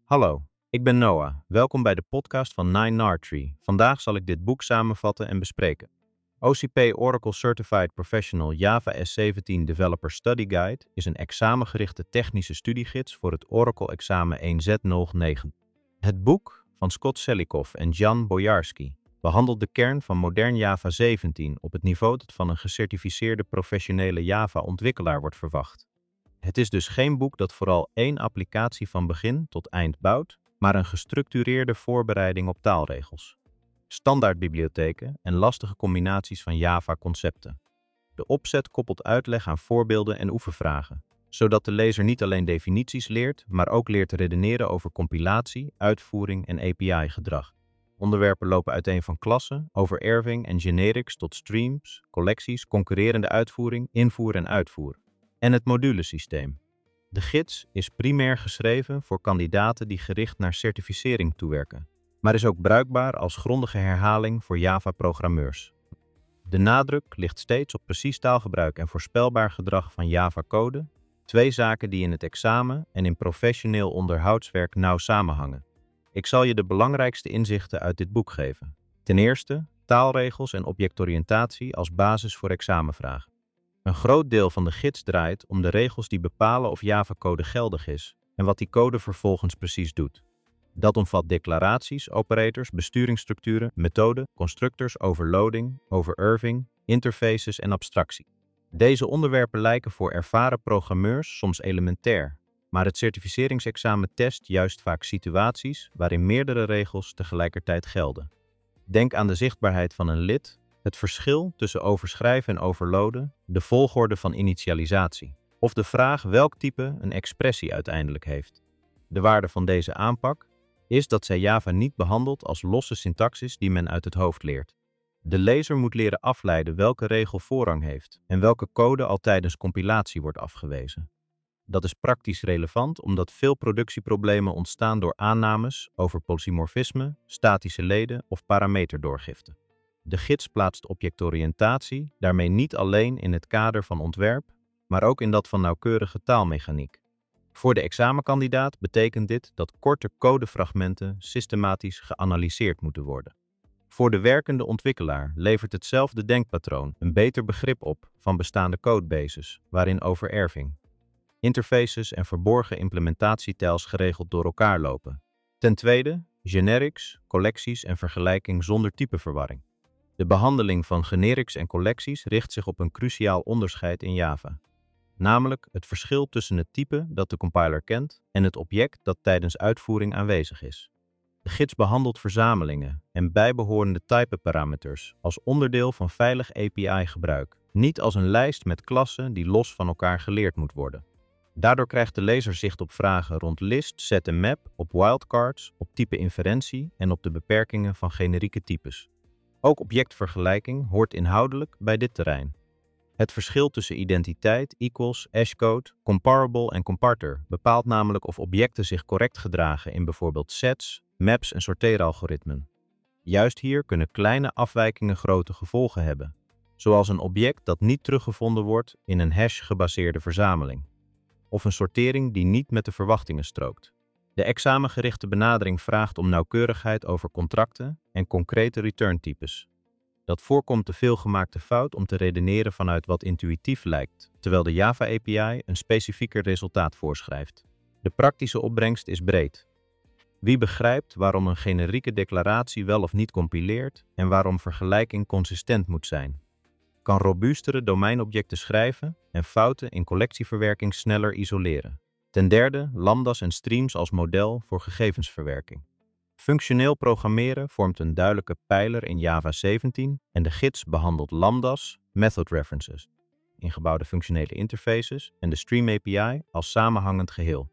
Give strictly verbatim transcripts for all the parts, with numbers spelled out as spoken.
Hallo, ik ben Noah. Welkom bij de podcast van Nine Nar Tree. Vandaag zal ik dit boek samenvatten en bespreken. O C P Oracle Certified Professional Java S zeventien Developer Study Guide is een examengerichte technische studiegids voor het Oracle-examen één Z nul negen. Het boek van Scott Selikoff en Jan Boyarsky behandelt de kern van modern Java zeventien op het niveau dat van een gecertificeerde professionele Java-ontwikkelaar wordt verwacht. Het is dus geen boek dat vooral één applicatie van begin tot eind bouwt, maar een gestructureerde voorbereiding op taalregels, standaardbibliotheken en lastige combinaties van Java-concepten. De opzet koppelt uitleg aan voorbeelden en oefenvragen, zodat de lezer niet alleen definities leert, maar ook leert te redeneren over compilatie, uitvoering en A P I-gedrag. Onderwerpen lopen uiteen van klassen, over erving en generics tot streams, collecties, concurrerende uitvoering, invoer en uitvoer. En het modulesysteem. De gids is primair geschreven voor kandidaten die gericht naar certificering toewerken, maar is ook bruikbaar als grondige herhaling voor Java-programmeurs. De nadruk ligt steeds op precies taalgebruik en voorspelbaar gedrag van Java-code, twee zaken die in het examen en in professioneel onderhoudswerk nauw samenhangen. Ik zal je de belangrijkste inzichten uit dit boek geven. Ten eerste, taalregels en objectoriëntatie als basis voor examenvragen. Een groot deel van de gids draait om de regels die bepalen of Java-code geldig is en wat die code vervolgens precies doet. Dat omvat declaraties, operators, besturingsstructuren, methoden, constructors, overloading, overerving, interfaces en abstractie. Deze onderwerpen lijken voor ervaren programmeurs soms elementair, maar het certificeringsexamen test juist vaak situaties waarin meerdere regels tegelijkertijd gelden. Denk aan de zichtbaarheid van een lid, het verschil tussen overschrijven en overloaden, de volgorde van initialisatie, of de vraag welk type een expressie uiteindelijk heeft. De waarde van deze aanpak is dat zij Java niet behandelt als losse syntaxis die men uit het hoofd leert. De lezer moet leren afleiden welke regel voorrang heeft en welke code al tijdens compilatie wordt afgewezen. Dat is praktisch relevant omdat veel productieproblemen ontstaan door aannames over polymorfisme, statische leden of parameterdoorgifte. De gids plaatst objectoriëntatie daarmee niet alleen in het kader van ontwerp, maar ook in dat van nauwkeurige taalmechaniek. Voor de examenkandidaat betekent dit dat korte codefragmenten systematisch geanalyseerd moeten worden. Voor de werkende ontwikkelaar levert hetzelfde denkpatroon een beter begrip op van bestaande codebases, waarin overerving, interfaces en verborgen implementatietails geregeld door elkaar lopen. Ten tweede, generics, collecties en vergelijking zonder typeverwarring. De behandeling van generics en collecties richt zich op een cruciaal onderscheid in Java. Namelijk het verschil tussen het type dat de compiler kent en het object dat tijdens uitvoering aanwezig is. De gids behandelt verzamelingen en bijbehorende type-parameters als onderdeel van veilig A P I-gebruik, niet als een lijst met klassen die los van elkaar geleerd moet worden. Daardoor krijgt de lezer zicht op vragen rond list, set en map, op wildcards, op type-inferentie en op de beperkingen van generieke types. Ook objectvergelijking hoort inhoudelijk bij dit terrein. Het verschil tussen identiteit, equals, hashcode, comparable en comparter bepaalt namelijk of objecten zich correct gedragen in bijvoorbeeld sets, maps en sorteeralgoritmen. Juist hier kunnen kleine afwijkingen grote gevolgen hebben, zoals een object dat niet teruggevonden wordt in een hash-gebaseerde verzameling, of een sortering die niet met de verwachtingen strookt. De examengerichte benadering vraagt om nauwkeurigheid over contracten en concrete returntypes. Dat voorkomt de veelgemaakte fout om te redeneren vanuit wat intuïtief lijkt, terwijl de Java A P I een specifieker resultaat voorschrijft. De praktische opbrengst is breed. Wie begrijpt waarom een generieke declaratie wel of niet compileert en waarom vergelijking consistent moet zijn, kan robuustere domeinobjecten schrijven en fouten in collectieverwerking sneller isoleren. Ten derde, lambda's en streams als model voor gegevensverwerking. Functioneel programmeren vormt een duidelijke pijler in Java zeventien en de gids behandelt lambda's, method references, ingebouwde functionele interfaces en de stream A P I als samenhangend geheel.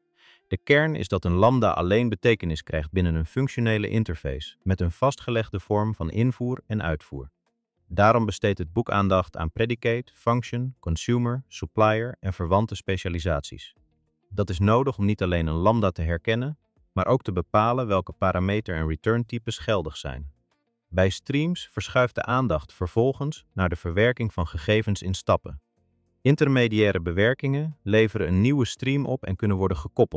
De kern is dat een lambda alleen betekenis krijgt binnen een functionele interface met een vastgelegde vorm van invoer en uitvoer. Daarom besteedt het boek aandacht aan predicate, function, consumer, supplier en verwante specialisaties. Dat is nodig om niet alleen een lambda te herkennen, maar ook te bepalen welke parameter- en returntypes geldig zijn. Bij streams verschuift de aandacht vervolgens naar de verwerking van gegevens in stappen. Intermediaire bewerkingen leveren een nieuwe stream op en kunnen worden gekoppeld,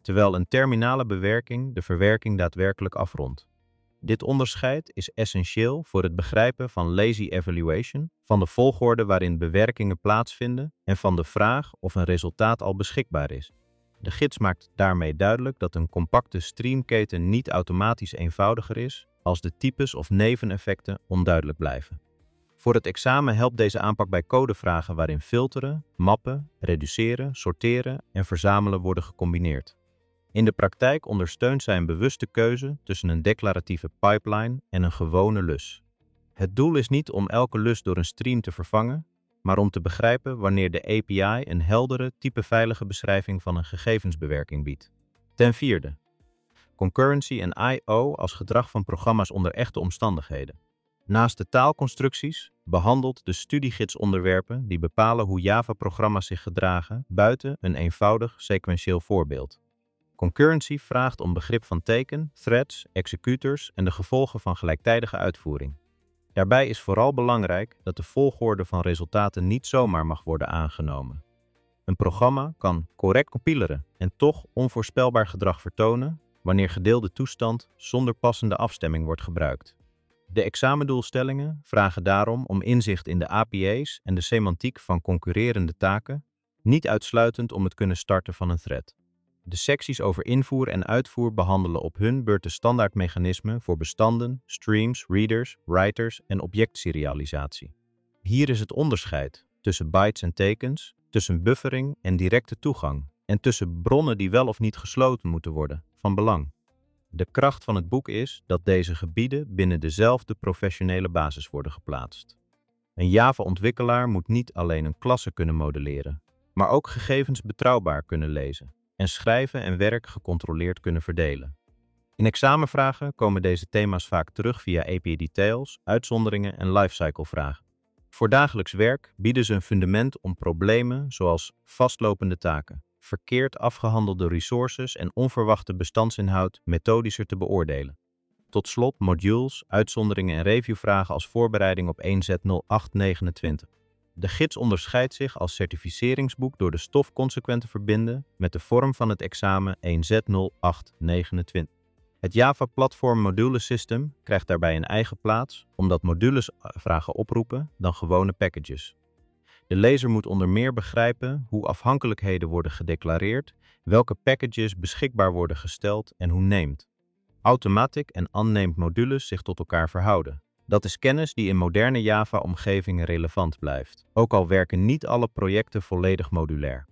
terwijl een terminale bewerking de verwerking daadwerkelijk afrondt. Dit onderscheid is essentieel voor het begrijpen van lazy evaluation, van de volgorde waarin bewerkingen plaatsvinden en van de vraag of een resultaat al beschikbaar is. De gids maakt daarmee duidelijk dat een compacte streamketen niet automatisch eenvoudiger is als de types of neveneffecten onduidelijk blijven. Voor het examen helpt deze aanpak bij codevragen waarin filteren, mappen, reduceren, sorteren en verzamelen worden gecombineerd. In de praktijk ondersteunt zij een bewuste keuze tussen een declaratieve pipeline en een gewone lus. Het doel is niet om elke lus door een stream te vervangen, maar om te begrijpen wanneer de A P I een heldere, typeveilige beschrijving van een gegevensbewerking biedt. Ten vierde, concurrency en I O als gedrag van programma's onder echte omstandigheden. Naast de taalconstructies behandelt de studiegids onderwerpen die bepalen hoe Java-programma's zich gedragen buiten een eenvoudig sequentieel voorbeeld. Concurrency vraagt om begrip van teken, threads, executors en de gevolgen van gelijktijdige uitvoering. Daarbij is vooral belangrijk dat de volgorde van resultaten niet zomaar mag worden aangenomen. Een programma kan correct compileren en toch onvoorspelbaar gedrag vertonen wanneer gedeelde toestand zonder passende afstemming wordt gebruikt. De examendoelstellingen vragen daarom om inzicht in de A P I's en de semantiek van concurrerende taken, niet uitsluitend om het kunnen starten van een thread. De secties over invoer en uitvoer behandelen op hun beurt de standaardmechanismen voor bestanden, streams, readers, writers en objectserialisatie. Hier is het onderscheid tussen bytes en tekens, tussen buffering en directe toegang en tussen bronnen die wel of niet gesloten moeten worden, van belang. De kracht van het boek is dat deze gebieden binnen dezelfde professionele basis worden geplaatst. Een Java-ontwikkelaar moet niet alleen een klasse kunnen modelleren, maar ook gegevens betrouwbaar kunnen lezen en schrijven en werk gecontroleerd kunnen verdelen. In examenvragen komen deze thema's vaak terug via A P I-details, uitzonderingen en lifecycle-vragen. Voor dagelijks werk bieden ze een fundament om problemen zoals vastlopende taken, verkeerd afgehandelde resources en onverwachte bestandsinhoud methodischer te beoordelen. Tot slot modules, uitzonderingen en reviewvragen als voorbereiding op één Z nul acht negenentwintig. De gids onderscheidt zich als certificeringsboek door de stof consequent te verbinden met de vorm van het examen één Z nul acht negenentwintig. Het Java Platform Module System krijgt daarbij een eigen plaats, omdat modules vragen oproepen dan gewone packages. De lezer moet onder meer begrijpen hoe afhankelijkheden worden gedeclareerd, welke packages beschikbaar worden gesteld en hoe named, automatic en unnamed modules zich tot elkaar verhouden. Dat is kennis die in moderne Java-omgevingen relevant blijft, ook al werken niet alle projecten volledig modulair.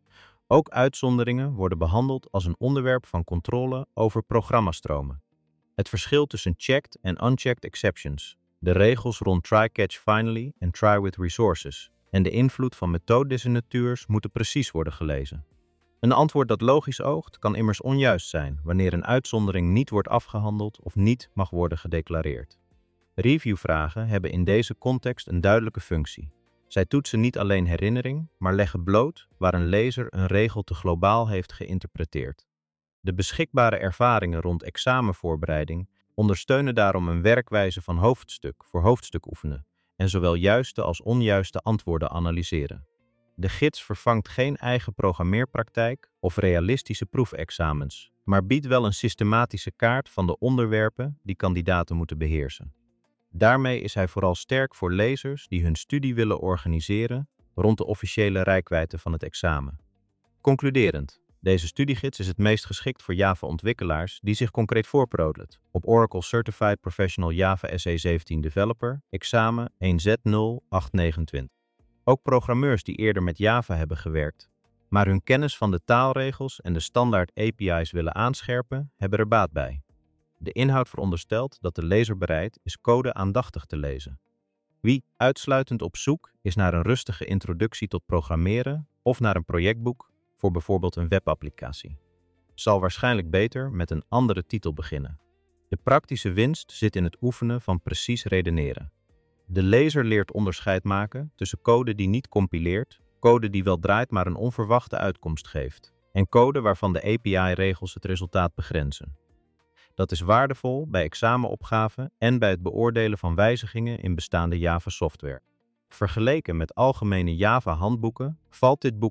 Ook uitzonderingen worden behandeld als een onderwerp van controle over programmastromen. Het verschil tussen checked en unchecked exceptions, de regels rond try-catch-finally en try-with-resources en de invloed van methodedesignatures moeten precies worden gelezen. Een antwoord dat logisch oogt kan immers onjuist zijn wanneer een uitzondering niet wordt afgehandeld of niet mag worden gedeclareerd. Reviewvragen hebben in deze context een duidelijke functie. Zij toetsen niet alleen herinnering, maar leggen bloot waar een lezer een regel te globaal heeft geïnterpreteerd. De beschikbare ervaringen rond examenvoorbereiding ondersteunen daarom een werkwijze van hoofdstuk voor hoofdstuk oefenen en zowel juiste als onjuiste antwoorden analyseren. De gids vervangt geen eigen programmeerpraktijk of realistische proefexamens, maar biedt wel een systematische kaart van de onderwerpen die kandidaten moeten beheersen. Daarmee is hij vooral sterk voor lezers die hun studie willen organiseren rond de officiële reikwijdte van het examen. Concluderend, deze studiegids is het meest geschikt voor Java-ontwikkelaars die zich concreet voorproducten op Oracle Certified Professional Java S E zeventien Developer, examen één Z nul acht negenentwintig. Ook programmeurs die eerder met Java hebben gewerkt, maar hun kennis van de taalregels en de standaard A P I's willen aanscherpen, hebben er baat bij. De inhoud veronderstelt dat de lezer bereid is code aandachtig te lezen. Wie uitsluitend op zoek is naar een rustige introductie tot programmeren of naar een projectboek voor bijvoorbeeld een webapplicatie, zal waarschijnlijk beter met een andere titel beginnen. De praktische winst zit in het oefenen van precies redeneren. De lezer leert onderscheid maken tussen code die niet compileert, code die wel draait maar een onverwachte uitkomst geeft, en code waarvan de A P I-regels het resultaat begrenzen. Dat is waardevol bij examenopgaven en bij het beoordelen van wijzigingen in bestaande Java-software. Vergeleken met algemene Java-handboeken valt dit boek op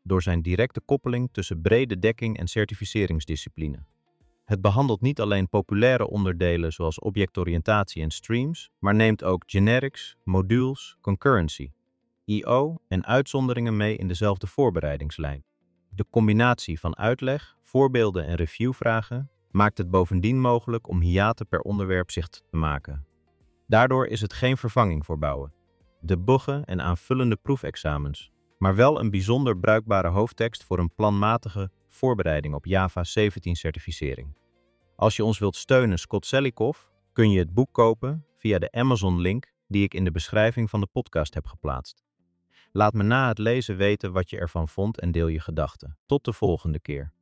door zijn directe koppeling tussen brede dekking en certificeringsdiscipline. Het behandelt niet alleen populaire onderdelen zoals objectoriëntatie en streams, maar neemt ook generics, modules, concurrency, I O en uitzonderingen mee in dezelfde voorbereidingslijn. De combinatie van uitleg, voorbeelden en reviewvragen maakt het bovendien mogelijk om hiaten per onderwerp zicht te maken. Daardoor is het geen vervanging voor bouwen, debuggen en aanvullende proefexamens, maar wel een bijzonder bruikbare hoofdtekst voor een planmatige voorbereiding op Java zeventien certificering. Als je ons wilt steunen, Scott Selikoff, kun je het boek kopen via de Amazon-link die ik in de beschrijving van de podcast heb geplaatst. Laat me na het lezen weten wat je ervan vond en deel je gedachten. Tot de volgende keer.